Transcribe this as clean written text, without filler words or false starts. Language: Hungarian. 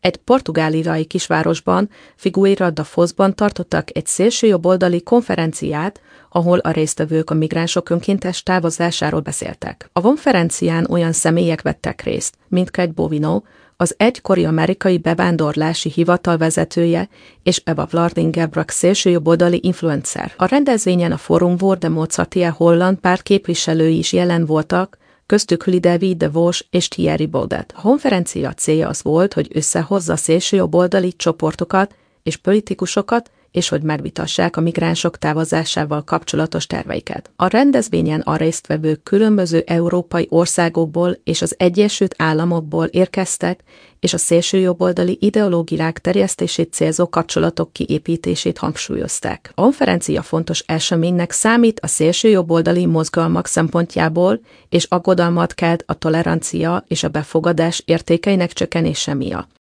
Egy portugáliai kisvárosban, Figueira da Fozban tartottak egy szélsőjobboldali konferenciát, ahol a résztvevők a migránsok önkéntes távozásáról beszéltek. A konferencián olyan személyek vettek részt, mint Kate Bovino, az egykori amerikai bevándorlási hivatal vezetője, és Eva Vlardingelbrak szélsőjobboldali influencer. A rendezvényen a Forum voor Democratie holland párt képviselői is jelen voltak, köztük David de Vos és Thierry Baudet. A konferencia célja az volt, hogy összehozza szélsőjobboldali csoportokat és politikusokat, és hogy megvitassák a migránsok távozásával kapcsolatos terveiket. A rendezvényen a résztvevők különböző európai országokból és az Egyesült Államokból érkeztek, és a szélsőjobboldali ideológiák terjesztését célzó kapcsolatok kiépítését hangsúlyozták. A konferencia fontos eseménynek számít a szélsőjobboldali mozgalmak szempontjából, és aggodalmat kelt a tolerancia és a befogadás értékeinek csökkenése miatt.